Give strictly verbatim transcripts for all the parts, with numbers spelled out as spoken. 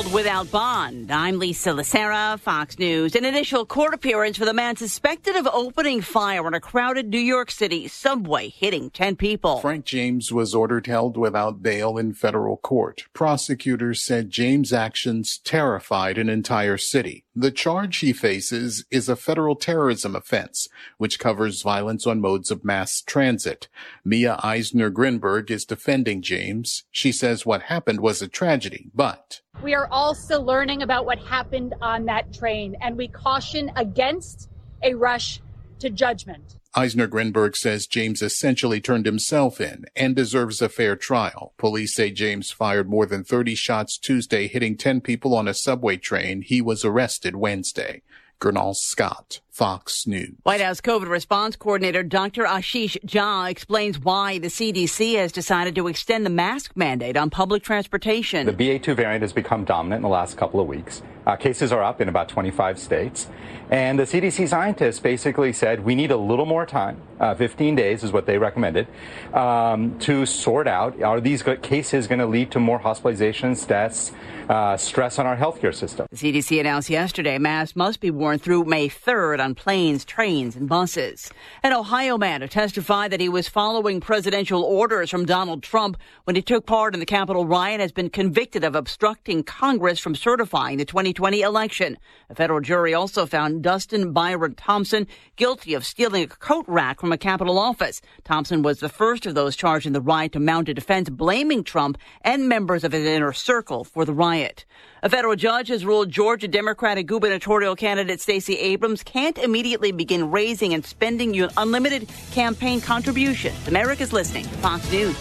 held without bond. I'm Lisa Lacera, Fox News. An initial court appearance for the man suspected of opening fire on a crowded New York City subway, hitting ten people. Frank James was ordered held without bail in federal court. Prosecutors said James' actions terrified an entire city. The charge he faces is a federal terrorism offense, which covers violence on modes of mass transit. Mia Eisner Grinberg is defending James. She says what happened was a tragedy, but we are all still learning about what happened on that train, and we caution against a rush to judgment. Eisner Grinberg says James essentially turned himself in and deserves a fair trial. Police say James fired more than thirty shots Tuesday, hitting ten people on a subway train. He was arrested Wednesday. Gernal Scott, Fox News. White House COVID response coordinator Doctor Ashish Jha explains why the C D C has decided to extend the mask mandate on public transportation. The B A two variant has become dominant in the last couple of weeks. Uh, cases are up in about twenty-five states. And the C D C scientists basically said we need a little more time, uh, fifteen days is what they recommended, um, to sort out, are these cases going to lead to more hospitalizations, deaths, uh, stress on our healthcare system? The C D C announced yesterday masks must be worn through May third on planes, trains, and buses. An Ohio man who testified that he was following presidential orders from Donald Trump when he took part in the Capitol riot has been convicted of obstructing Congress from certifying the twenty twenty election. A federal jury also found Dustin Byron Thompson guilty of stealing a coat rack from a Capitol office. Thompson was the first of those charged in the riot to mount a defense blaming Trump and members of his inner circle for the riot. A federal judge has ruled Georgia Democratic gubernatorial candidate Stacey Abrams can't immediately begin raising and spending unlimited campaign contributions. America's listening to Fox News.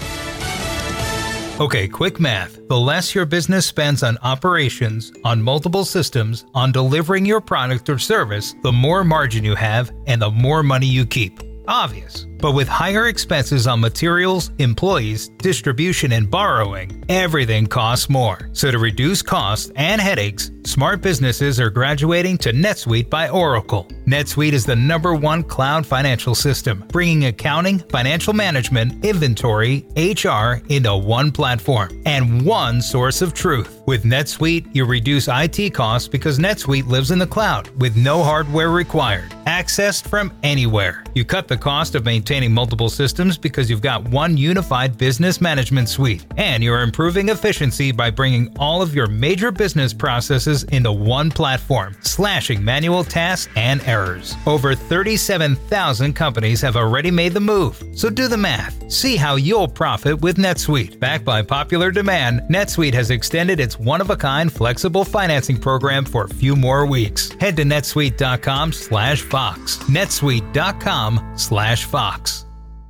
Okay, quick math. The less your business spends on operations, on multiple systems, on delivering your product or service, the more margin you have and the more money you keep. Obvious. But with higher expenses on materials, employees, distribution, and borrowing, everything costs more. So to reduce costs and headaches, smart businesses are graduating to NetSuite by Oracle. NetSuite is the number one cloud financial system, bringing accounting, financial management, inventory, H R into one platform and one source of truth. With NetSuite, you reduce I T costs because NetSuite lives in the cloud with no hardware required. Accessed from anywhere. You cut the cost of maintaining multiple systems because you've got one unified business management suite. And you're improving efficiency by bringing all of your major business processes into one platform, slashing manual tasks and errors. Over thirty-seven thousand companies have already made the move. So do the math. See how you'll profit with NetSuite. Backed by popular demand, NetSuite has extended its one-of-a-kind flexible financing program for a few more weeks. Head to netsuite.com slash Fox. netsuite.com slash Fox.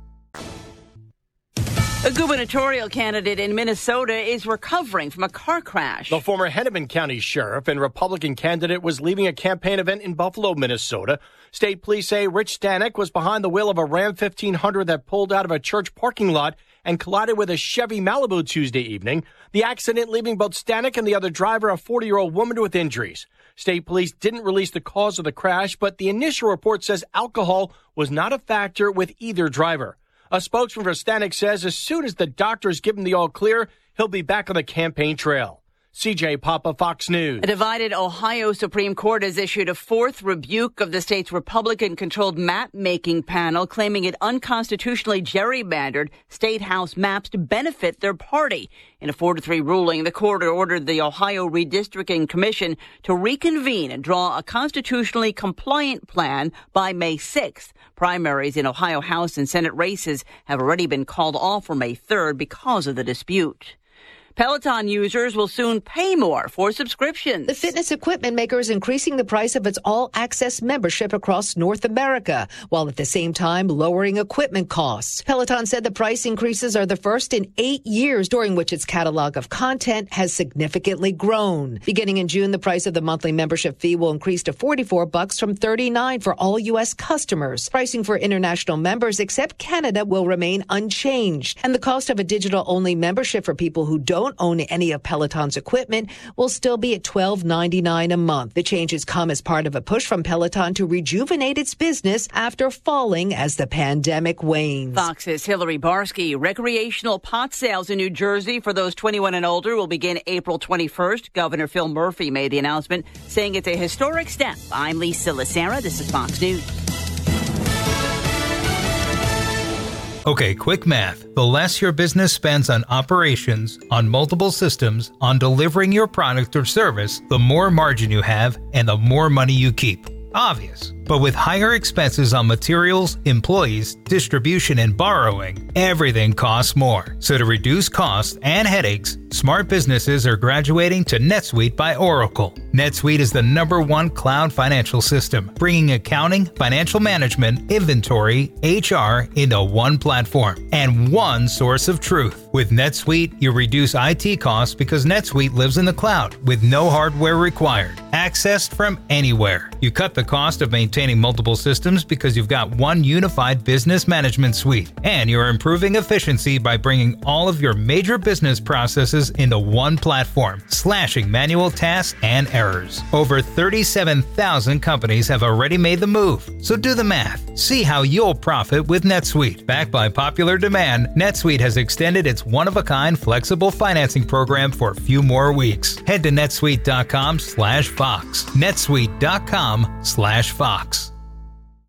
A gubernatorial candidate in Minnesota is recovering from a car crash. The former Hennepin County sheriff and Republican candidate was leaving a campaign event in Buffalo, Minnesota. State police say Rich Stanek was behind the wheel of a Ram fifteen hundred that pulled out of a church parking lot and collided with a Chevy Malibu Tuesday evening. The accident leaving both Stanek and the other driver, a forty-year-old woman, with injuries. State police didn't release the cause of the crash, but the initial report says alcohol was not a factor with either driver. A spokesman for Stanek says as soon as the doctors give him the all clear, he'll be back on the campaign trail. C J Papa, Fox News. A divided Ohio Supreme Court has issued a fourth rebuke of the state's Republican-controlled map-making panel, claiming it unconstitutionally gerrymandered state house maps to benefit their party. In a four to three ruling, the court ordered the Ohio Redistricting Commission to reconvene and draw a constitutionally compliant plan by May sixth. Primaries in Ohio House and Senate races have already been called off for May third because of the dispute. Peloton users will soon pay more for subscriptions. The fitness equipment maker is increasing the price of its all-access membership across North America, while at the same time lowering equipment costs. Peloton said the price increases are the first in eight years during which its catalog of content has significantly grown. Beginning in June, the price of the monthly membership fee will increase to forty-four bucks from thirty-nine for all U S customers. Pricing for international members except Canada will remain unchanged, and the cost of a digital-only membership for people who don't don't own any of Peloton's equipment will still be at twelve ninety-nine a month. The changes come as part of a push from Peloton to rejuvenate its business after falling as the pandemic wanes. Fox's Hillary Barsky. Recreational pot sales in New Jersey for those twenty-one and older will begin April twenty-first. Governor Phil Murphy made the announcement, saying it's a historic step. I'm Lisa Lacera. This is Fox News. Okay, quick math. The less your business spends on operations, on multiple systems, on delivering your product or service, the more margin you have and the more money you keep. Obvious. But with higher expenses on materials, employees, distribution, and borrowing, everything costs more. So to reduce costs and headaches, smart businesses are graduating to NetSuite by Oracle. NetSuite is the number one cloud financial system, bringing accounting, financial management, inventory, H R into one platform and one source of truth. With NetSuite, you reduce I T costs because NetSuite lives in the cloud with no hardware required, accessed from anywhere. You cut the cost of maintaining multiple systems because you've got one unified business management suite, and you're improving efficiency by bringing all of your major business processes into one platform, slashing manual tasks and errors. Over thirty-seven thousand companies have already made the move, so do the math. See how you'll profit with NetSuite. Backed by popular demand, NetSuite has extended its one-of-a-kind flexible financing program for a few more weeks. Head to netsuite dot com slash Fox. netsuite dot com slash Fox.